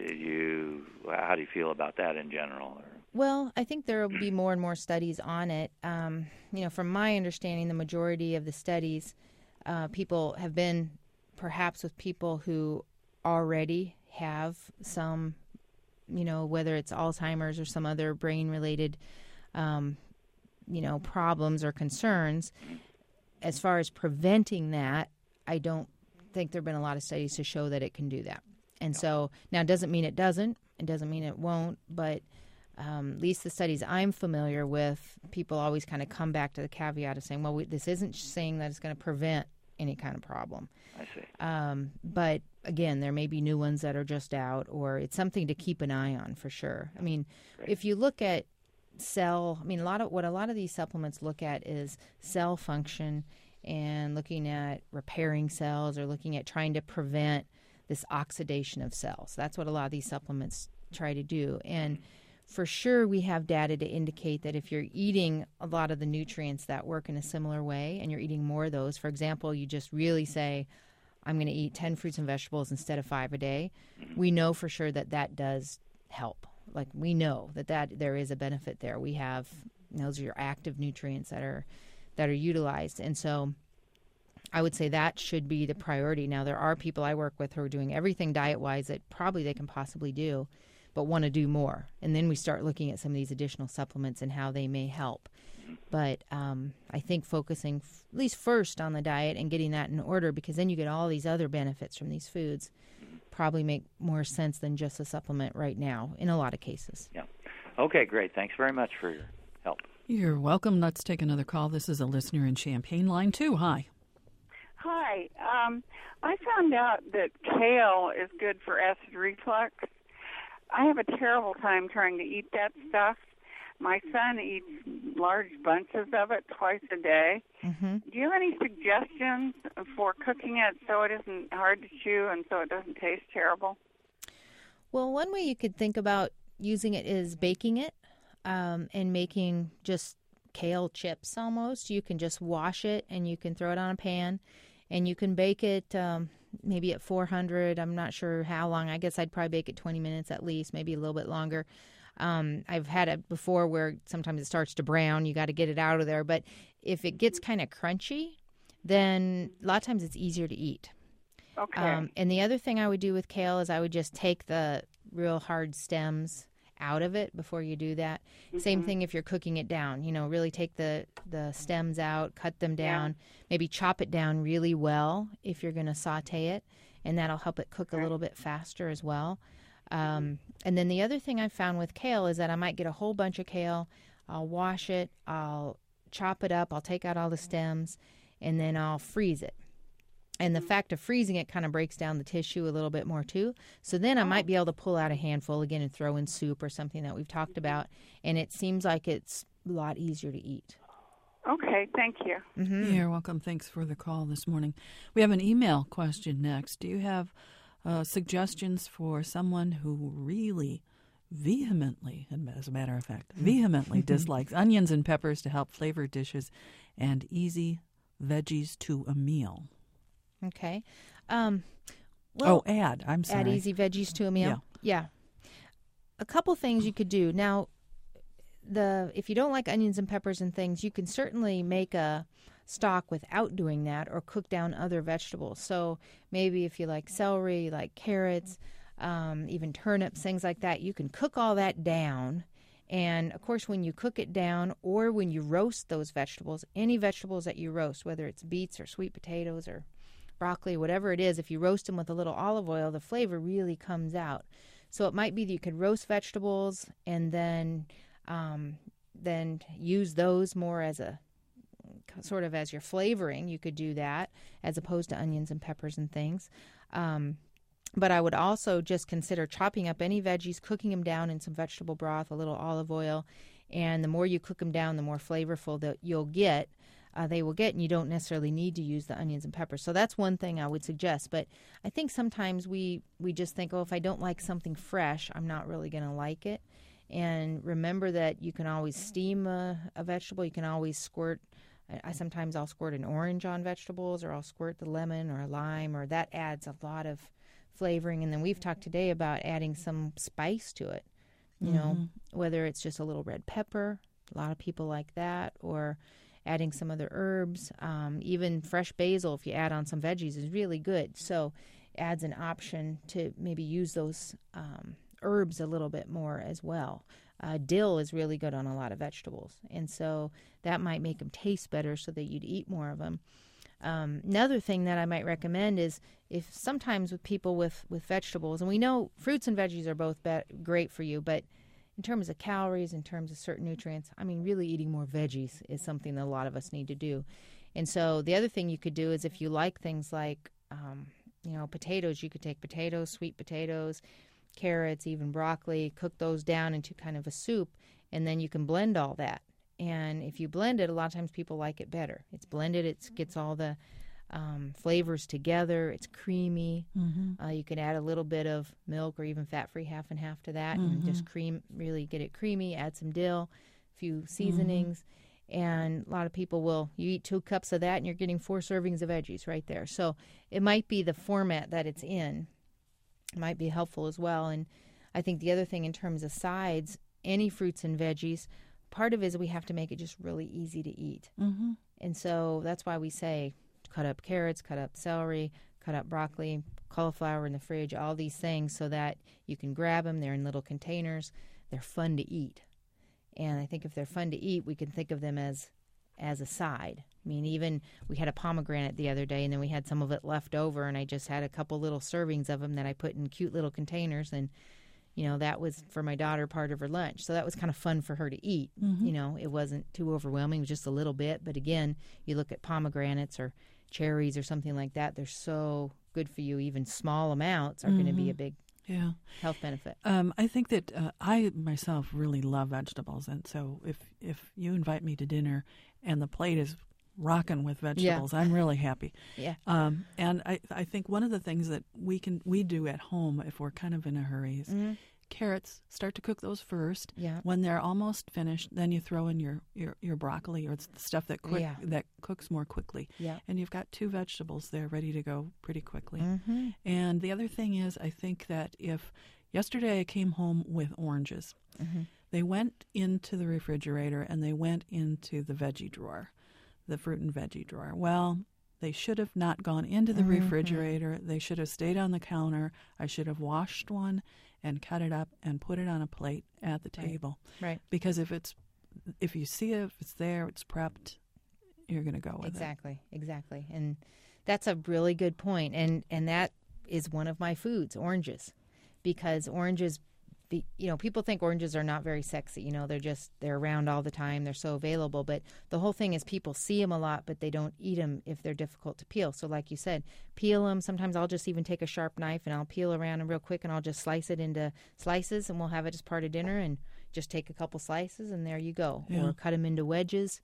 You, how do you feel about that in general? Well, I think there will be more and more studies on it. Um, you know, from my understanding, the majority of the studies, uh, people have been perhaps with people who already have some, you know, whether it's Alzheimer's or some other brain-related, um, you know, problems or concerns. As far as preventing that, I don't think there have been a lot of studies to show that it can do that. And so now it doesn't mean it doesn't. It doesn't mean it won't. But um, at least the studies I'm familiar with, people always kind of come back to the caveat of saying, well, we, this isn't saying that it's going to prevent any kind of problem. I see. Um, but, again, there may be new ones that are just out, or it's something to keep an eye on for sure. I mean, Great. If you look at cell, I mean, a lot of what a lot of these supplements look at is cell function and looking at repairing cells or looking at trying to prevent this oxidation of cells. That's what a lot of these supplements try to do. And for sure, we have data to indicate that if you're eating a lot of the nutrients that work in a similar way and you're eating more of those, for example, you just really say, I'm going to eat ten fruits and vegetables instead of five a day, we know for sure that that does help. Like, we know that, that there is a benefit there. We have, those are your active nutrients that are that are utilized. And so I would say that should be the priority. Now, there are people I work with who are doing everything diet-wise that probably they can possibly do, but want to do more. And then we start looking at some of these additional supplements and how they may help. But um, I think focusing f- at least first on the diet and getting that in order, because then you get all these other benefits from these foods, probably make more sense than just a supplement right now in a lot of cases. Yeah. Okay, great. Thanks very much for your help. You're welcome. Let's take another call. This is a listener in Champaign, line two. Hi. Hi. Um, I found out that kale is good for acid reflux. I have a terrible time trying to eat that stuff. My son eats large bunches of it twice a day. Mm-hmm. Do you have any suggestions for cooking it so it isn't hard to chew and so it doesn't taste terrible? Well, one way you could think about using it is baking it um, and making just kale chips almost. You can just wash it and you can throw it on a pan and you can bake it um, maybe at four hundred. I'm not sure how long. I guess I'd probably bake it twenty minutes at least, maybe a little bit longer. Um, I've had it before where sometimes it starts to brown. You got to get it out of there. But if it gets kind of crunchy, then a lot of times it's easier to eat. Okay. Um, and the other thing I would do with kale is I would just take the real hard stems out of it before you do that. Mm-hmm. Same thing if you're cooking it down. You know, really take the, the stems out, cut them down, yeah. maybe chop it down really well if you're going to saute it, and that'll help it cook okay. a little bit faster as well. Um, and then the other thing I found with kale is that I might get a whole bunch of kale. I'll wash it. I'll chop it up. I'll take out all the stems, and then I'll freeze it. And the fact of freezing it kind of breaks down the tissue a little bit more, too. So then I might be able to pull out a handful again and throw in soup or something that we've talked about. And it seems like it's a lot easier to eat. Okay, thank you. Mm-hmm. You're welcome. Thanks for the call this morning. We have an email question next. Do you have uh, suggestions for someone who really vehemently, as a matter of fact, vehemently dislikes onions and peppers to help flavor dishes and easy veggies to a meal? Okay. Um, well, oh, add. I'm sorry. Add easy veggies to a meal. Yeah. yeah. A couple things you could do. Now, the if you don't like onions and peppers and things, you can certainly make a stock without doing that or cook down other vegetables. So maybe if you like celery, like carrots, um, even turnips, things like that, you can cook all that down. And, of course, when you cook it down or when you roast those vegetables, any vegetables that you roast, whether it's beets or sweet potatoes or broccoli, whatever it is, if you roast them with a little olive oil, the flavor really comes out. So it might be that you could roast vegetables and then um, then use those more as a sort of as your flavoring. You could do that as opposed to onions and peppers and things. Um, but I would also just consider chopping up any veggies, cooking them down in some vegetable broth, a little olive oil, and the more you cook them down, the more flavorful that you'll get. Uh, they will get, and you don't necessarily need to use the onions and peppers. So that's one thing I would suggest. But I think sometimes we, we just think, oh, if I don't like something fresh, I'm not really going to like it. And remember that you can always steam a, a vegetable. You can always squirt. I, I sometimes I'll squirt an orange on vegetables, or I'll squirt the lemon or a lime, or that adds a lot of flavoring. And then we've talked today about adding some spice to it. You mm-hmm. know, whether it's just a little red pepper. A lot of people like that, or adding some other herbs, um, even fresh basil, if you add on some veggies, is really good. So adds an option to maybe use those um, herbs a little bit more as well. Uh, dill is really good on a lot of vegetables, and so that might make them taste better so that you'd eat more of them. Um, another thing that I might recommend is if sometimes with people with, with vegetables, and we know fruits and veggies are both be- great for you, but in terms of calories, in terms of certain nutrients, I mean, really eating more veggies is something that a lot of us need to do. And so the other thing you could do is if you like things like, um, you know, potatoes, you could take potatoes, sweet potatoes, carrots, even broccoli, cook those down into kind of a soup, and then you can blend all that. And if you blend it, a lot of times people like it better. It's blended, it gets all the Um, flavors together. It's creamy. Mm-hmm. Uh, you can add a little bit of milk or even fat-free half and half to that, mm-hmm. and just cream, really get it creamy. Add some dill, a few seasonings, mm-hmm. and a lot of people will. You eat two cups of that, and you're getting four servings of veggies right there. So it might be the format that it's in. It might be helpful as well. And I think the other thing in terms of sides, any fruits and veggies, part of it is we have to make it just really easy to eat, mm-hmm. and so that's why we say, cut up carrots, cut up celery, cut up broccoli, cauliflower in the fridge, all these things so that you can grab them. They're in little containers. They're fun to eat. And I think if they're fun to eat, we can think of them as as a side. I mean, even we had a pomegranate the other day, and then we had some of it left over, and I just had a couple little servings of them that I put in cute little containers, and you know, that was for my daughter part of her lunch. So that was kind of fun for her to eat. Mm-hmm. You know, it wasn't too overwhelming, it was just a little bit. But again, you look at pomegranates or cherries or something like that, they're so good for you. Even small amounts are mm-hmm. going to be a big yeah. health benefit. Um, I think that uh, I myself really love vegetables. And so if, if you invite me to dinner and the plate is rocking with vegetables, yeah. I'm really happy. Yeah. Um, and I, I think one of the things that we can we do at home if we're kind of in a hurry is mm-hmm. carrots, start to cook those first. Yeah. When they're almost finished, then you throw in your, your, your broccoli or the stuff that quick yeah. that cooks more quickly. Yeah. And you've got two vegetables there ready to go pretty quickly. Mm-hmm. And the other thing is, I think that if yesterday I came home with oranges, mm-hmm. they went into the refrigerator and they went into the veggie drawer, the fruit and veggie drawer. Well, they should have not gone into the mm-hmm. refrigerator. They should have stayed on the counter. I should have washed one and cut it up and put it on a plate at the table. Right. right. Because if it's if you see it, if it's there, it's prepped, you're going to go with exactly, it. Exactly, exactly. And that's a really good point. And and that is one of my foods, oranges. because oranges, be, you know, people think oranges are not very sexy. You know, they're just, they're around all the time. They're so available. But the whole thing is people see them a lot, but they don't eat them if they're difficult to peel. So like you said, peel them. Sometimes I'll just even take a sharp knife and I'll peel around them real quick and I'll just slice it into slices and we'll have it as part of dinner and just take a couple slices and there you go. Yeah. Or cut them into wedges.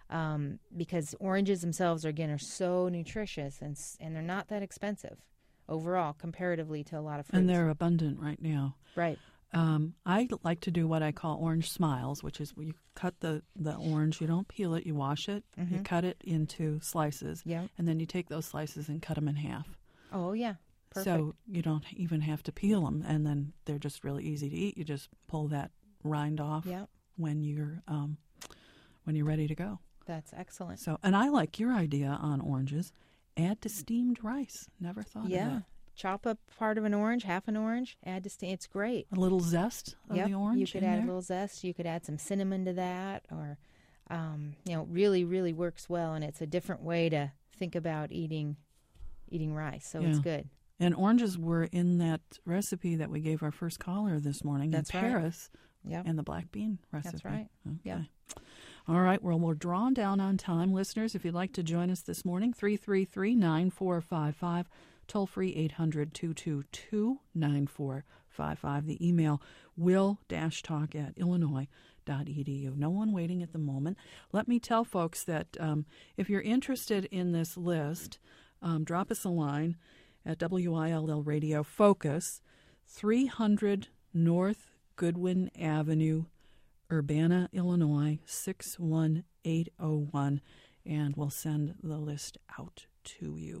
Um, because oranges themselves, are, again, are so nutritious and and they're not that expensive overall comparatively to a lot of fruits. And they're abundant right now. Right. Um, I like to do what I call orange smiles, which is you cut the, the orange, you don't peel it, you wash it, mm-hmm. you cut it into slices, yeah. and then you take those slices and cut them in half. Oh, yeah. Perfect. So you don't even have to peel them, and then they're just really easy to eat. You just pull that rind off yeah. when you're um, when you're ready to go. That's excellent. So, and I like your idea on oranges. Add to steamed rice. Never thought yeah. of that. Chop up part of an orange, half an orange, add to steam. It's great. A little zest of yep. the orange. You could in add there. a little zest. You could add some cinnamon to that, or um, you know, really, really works well. And it's a different way to think about eating eating rice. So yeah. it's good. And oranges were in that recipe that we gave our first caller this morning That's in right. Paris. Yep. And the black bean recipe. That's right. Okay. Yeah. All right. Well, we're drawn down on time. Listeners, if you'd like to join us this morning, three three three, nine four five five, toll free eight hundred, two two two, nine four five five. The email will-talk at illinois dot e d u. No one waiting at the moment. Let me tell folks that um, if you're interested in this list, um, drop us a line at W I L L Radio Focus, three hundred North Goodwin Avenue, Urbana, Illinois, six one eight oh one, and we'll send the list out to you.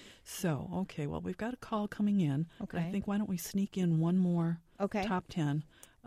So, okay, well, we've got a call coming in. Okay. I think why don't we sneak in one more okay. top ten.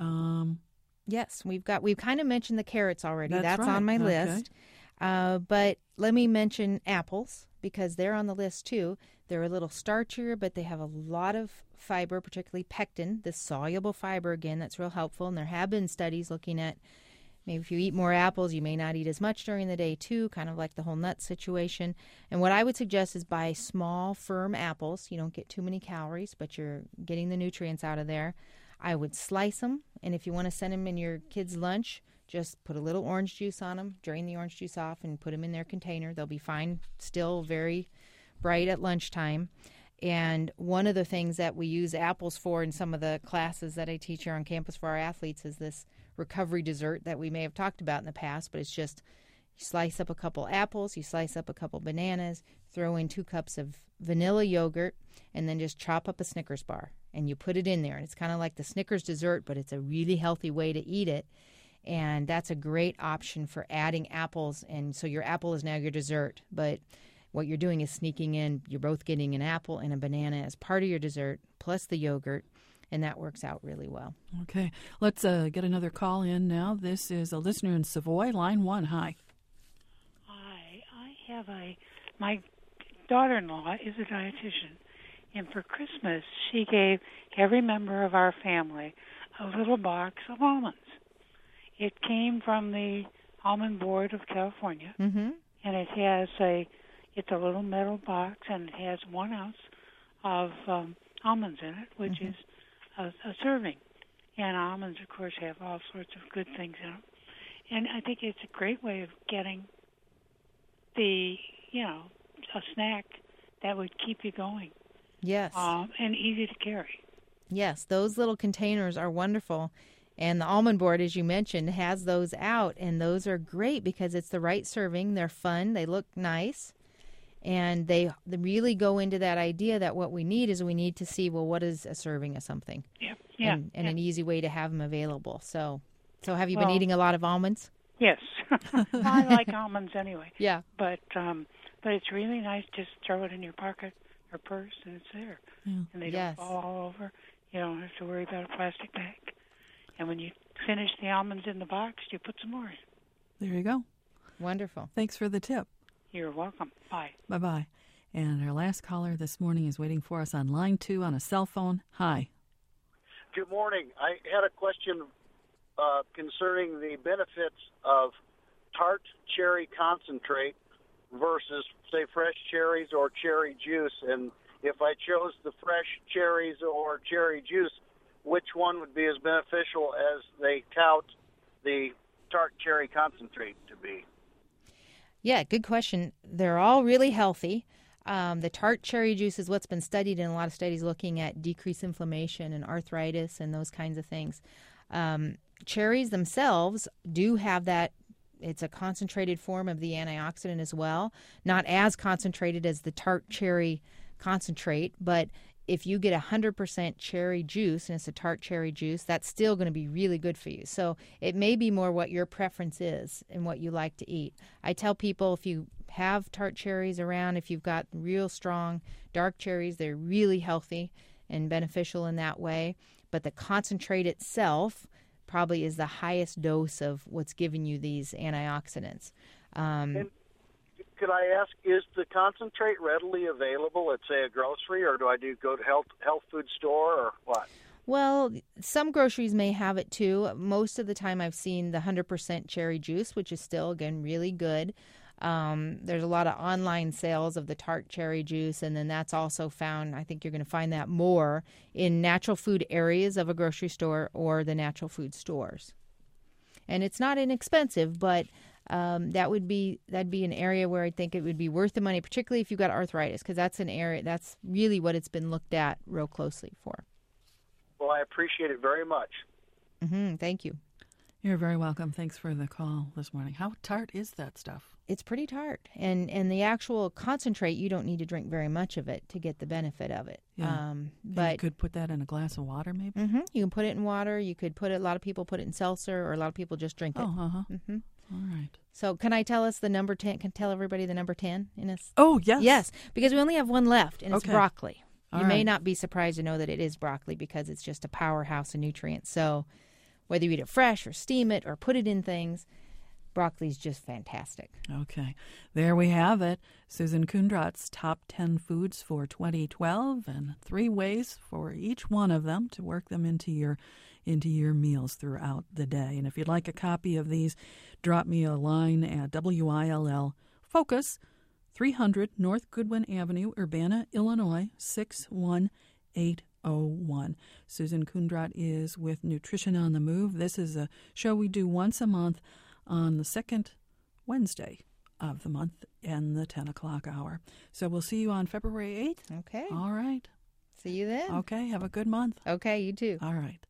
Um, yes, we've got, we've kind of mentioned the carrots already. That's, that's right. on my okay. list. Uh, but let me mention apples because they're on the list too. They're a little starchier, but they have a lot of fiber, particularly pectin, this soluble fiber, again, that's real helpful. And there have been studies looking at maybe if you eat more apples, you may not eat as much during the day too, kind of like the whole nut situation. And what I would suggest is buy small, firm apples. You don't get too many calories, but you're getting the nutrients out of there. I would slice them, and if you want to send them in your kids' lunch, just put a little orange juice on them, drain the orange juice off, and put them in their container. They'll be fine, still very bright at lunchtime. And one of the things that we use apples for in some of the classes that I teach here on campus for our athletes is this recovery dessert that we may have talked about in the past, but it's just you slice up a couple apples, you slice up a couple bananas, throw in two cups of vanilla yogurt, and then just chop up a Snickers bar. And you put it in there. And it's kind of like the Snickers dessert, but it's a really healthy way to eat it. And that's a great option for adding apples. And so your apple is now your dessert. But what you're doing is sneaking in, you're both getting an apple and a banana as part of your dessert, plus the yogurt. And that works out really well. Okay. Let's uh, get another call in now. This is a listener in Savoy, line one. Hi. Hi. I have a, my daughter-in-law is a dietitian. And for Christmas, she gave every member of our family a little box of almonds. It came from the Almond Board of California, mm-hmm. and it has a, it's a little metal box, and it has one ounce of um, almonds in it, which mm-hmm. is a, a serving. And almonds, of course, have all sorts of good things in them. And I think it's a great way of getting the, you know, a snack that would keep you going. Yes. Um, and easy to carry. Yes, those little containers are wonderful. And the Almond Board, as you mentioned, has those out. And those are great because it's the right serving. They're fun. They look nice. And they, they really go into that idea that what we need is we need to see, well, what is a serving of something? Yeah, yeah. And, and yeah. an easy way to have them available. So so have you well, been eating a lot of almonds? Yes. I like almonds anyway. Yeah. But um, but it's really nice. Just throw it in your pocket or purse, and it's there. Yeah. And they yes. don't fall all over. You don't have to worry about a plastic bag. And when you finish the almonds in the box, you put some more in. There you go. Wonderful. Thanks for the tip. You're welcome. Bye. Bye-bye. And our last caller this morning is waiting for us on line two on a cell phone. Hi. Good morning. I had a question uh, concerning the benefits of tart cherry concentrate versus, say, fresh cherries or cherry juice. And if I chose the fresh cherries or cherry juice, which one would be as beneficial as they tout the tart cherry concentrate to be? Yeah, good question. They're all really healthy. Um, the tart cherry juice is what's been studied in a lot of studies looking at decreased inflammation and arthritis and those kinds of things. Um, cherries themselves do have that. It's a concentrated form of the antioxidant as well. Not as concentrated as the tart cherry concentrate, but if you get one hundred percent cherry juice and it's a tart cherry juice, that's still going to be really good for you. So it may be more what your preference is and what you like to eat. I tell people if you have tart cherries around, if you've got real strong dark cherries, they're really healthy and beneficial in that way. But the concentrate itself probably is the highest dose of what's giving you these antioxidants. Um, and could I ask, is the concentrate readily available at, say, a grocery, or do I do go to health health food store, or what? Well, some groceries may have it too. Most of the time I've seen the one hundred percent cherry juice, which is still, again, really good. Um, there's a lot of online sales of the tart cherry juice, and then that's also found, I think you're going to find that more in natural food areas of a grocery store or the natural food stores. And it's not inexpensive, but um, that would be that'd be an area where I think it would be worth the money, particularly if you've got arthritis, because that's an area, that's really what it's been looked at real closely for. Well, I appreciate it very much. Mm-hmm, thank you. You're very welcome. Thanks for the call this morning. How tart is that stuff? It's pretty tart. And and the actual concentrate, you don't need to drink very much of it to get the benefit of it. Yeah. Um, And but you could put that in a glass of water, maybe? Mm-hmm, you can put it in water. You could put it, a lot of people put it in seltzer, or a lot of people just drink it. Oh, uh-huh. Mm-hmm. All right. So can I tell us the number ten? Can tell everybody the number ten in us? Oh, yes. Yes, because we only have one left, and it's Okay. broccoli. All you may right. not be surprised to know that it is broccoli because it's just a powerhouse of nutrients. So whether you eat it fresh or steam it or put it in things, broccoli's just fantastic. Okay. There we have it. Susan Kundrat's top ten foods for twenty twelve, and three ways for each one of them to work them into your into your meals throughout the day. And if you'd like a copy of these, drop me a line at W I L L Focus, three hundred North Goodwin Avenue, Urbana, Illinois, six one eight oh one. Susan Kundrat is with Nutrition on the Move. This is a show we do once a month on the second Wednesday of the month and the ten o'clock hour. So we'll see you on February eighth. Okay. All right. See you then. Okay. Have a good month. Okay, you too. All right.